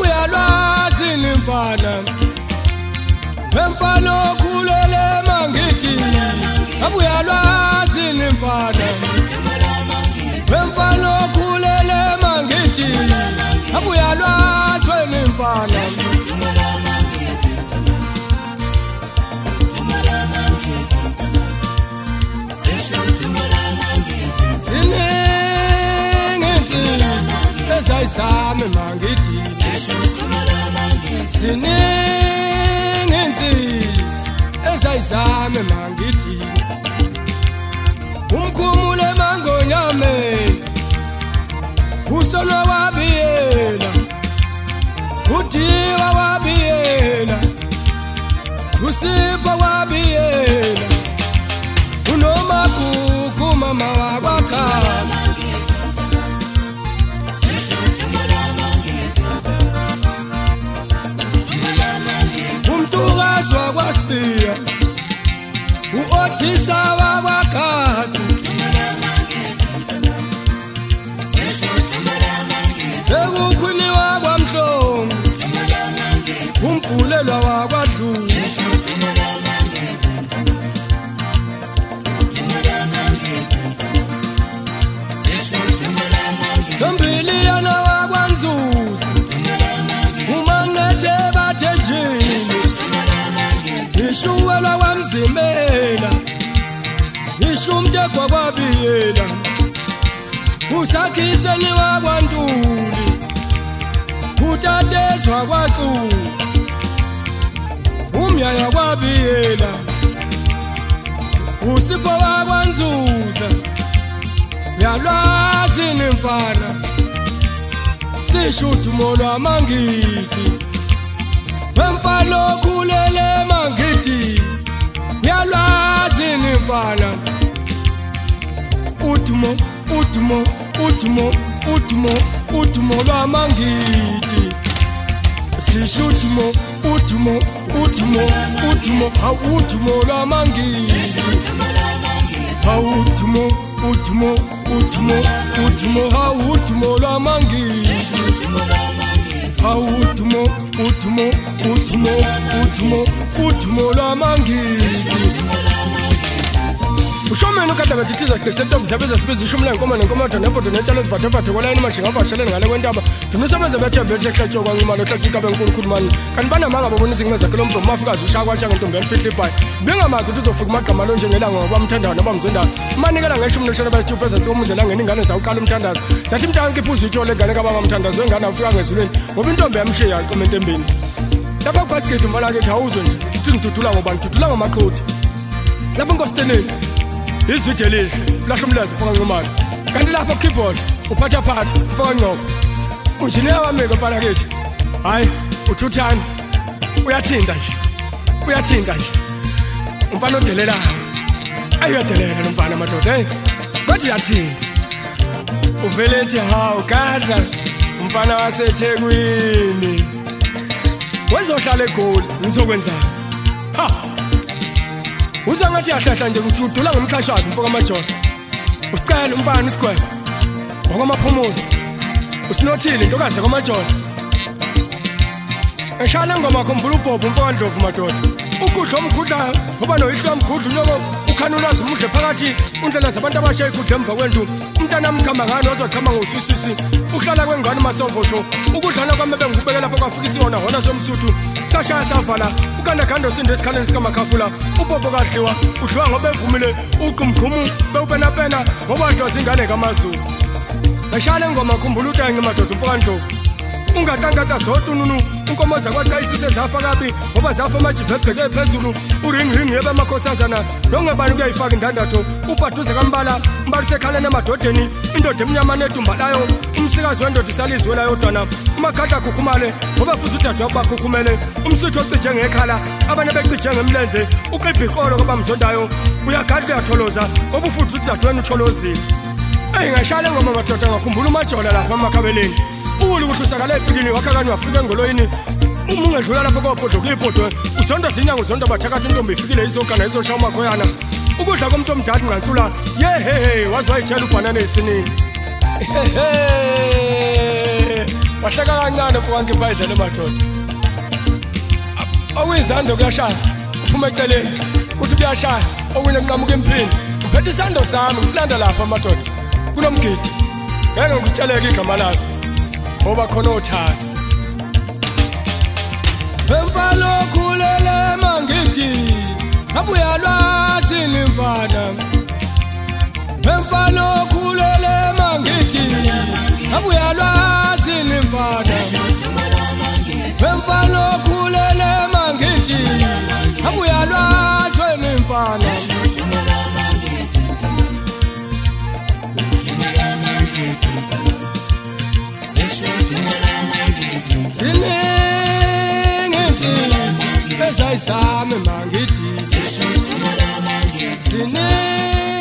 abuya lwazi nimfana emfana okhulele mangithi abuya lwazi nimfana emfana okhulele mangithi abuya lwazi nimfana Same mangithi siningenzi ezayizame mangithi umkhumule mangonyame usolo wabiyela udiwa wabiyela usipho wabiyela unomagugu mama wakwakhala Swagwastia uotisa wabakasi Ekukhuni wabamhlongo umpulelwa wakwadlu Dombili yana wakwanzuzi umangete batejini Ishuwela wamzimela Ishumde kwa kwabiyela Usakhiseni wakwantuli Utatezwa kwaqulu Umyaya kwabiyela Usipho wakwanzuza Yalwazi nimfana Sishudumo lwamangithi Emfana okhulele mangithi yalwazi nimfana udumo lwamangithi sishudumo udumo lwamangithi udumo lwamangithi udumo lwamangithi Ushomeno kade bathithiza siqesetho mzabeza sibezi ishumla inkomo nenkomodo nepodo netshalo zivathavathe kwalayini mashinga avashelene ngale kwentaba dunusebenza bethe bethe kwangimalo hlakika benkulukhulu mani kanti banamanga babonisa ingeza kulo mbro mafikazi ushaya kwasha ngentombi elifihla ibhayi bengamazi ukuthi uzofika amagama lo njengelanga ngokwamthandayo noma mzondana manikela ngeshumi neshona basithi presence umuze la ngene ingane zawuqala umthandazo zathi mntanki iphuzu itshole ngane kababa umthandazo wengane afika ngezulweni ngoba intombi yamshiya aqomenta embini lapha kubasket mbala ke thawuzwe nje uthi ngidudula ngobani dudula ngomaqhodi lapha ngositeneni izwide lihle lahla umlazi ufaka ngomali kanti lapha keyboard uphatha phatha ufaka ngqoko unjiniya wameka mbala kethi hayi uthuthana uyathinda nje umfana odelela ayodelela nomfana madoda bathi yathinda uvele ethi hawu gadla umfana waseThekwini wezohlala eGoli ngizokwenzani ha uzangathi yahlahla nje ukuthi udula ngomxhashazi mfoka amajola usicela umfana isigwebo ngokwamaphumulo usinothile intokazi kwamajola eshala ngoma khumbula ubhobho mfoka Ndlovu madoda ukudla omkhudla ngoba noyihlo omkhudla unyoko ukhanula zimuhle phakathi undlela zabantu abasha ikudla emva kwentu umntana amkhamba ngani wazokhamba ngosisisi uhlala kwengane masovosho ukudlana kwami bengubekela lapho kwafika isona hona somsuthu sashaya savala ukanda khando sinde esikhaleni sikamakhafula ubhobho kadliwa udliwa ngoba evumile uqumqhumu bewupenapena ngoba ndlozi ingane kaMazulu eshala ngoma khumbula uTenge madoda mfoka Ndlovu ungatangata zodwa ununu inkomo zakwacayisise zafa kabi ngoba zafa amajive ebheke phezulu uring yebe amakhosazana nongebani kuyayifaka indandatho ubhaduze kambala mbalise khalene emadodeni indoda emnyama nedumbalayo umsikazi wendoda isalizwe la yodwana umakhadla khukhumale ngoba futhi udadwa bakhukhumele umsuthu ocije ngekhala abane becije ngemlenze uqipha iqolo ngoba mzondayo uyagadla uyatholoza ngoba futhi udadweni utholozile ngashale ngoma madoda ngakhumbula umajola lapha emakhabeleni Uli ukuthi usakala ephikini wakhakani wafika engolweni uma ungedlula lapho kophodlo kuyiphodwe usonda zinyanga uzonda bathakathi intombi ifikile izogana izoshaya umakhoyana ukudla komuntu omdala ngansula yehe wazwayithela ubhanana esinini wahleka kancane mfowethu bayidlele madoda okuyizando kuyashaya uphuma eceleni uthi kuyashaya okunye nqamuka empini uphethe isando sami ngisilanda lapha madoda kunomgidi ngeke ngikutsheleke igama laso ngoba khona othasi emfalo khulele mangidi abuya lwazi limfana emfalo khulele mangidi abuya lwazi limfana emfalo khulele mangidi abuya lwazi limfana Sine, same mangidi, sine.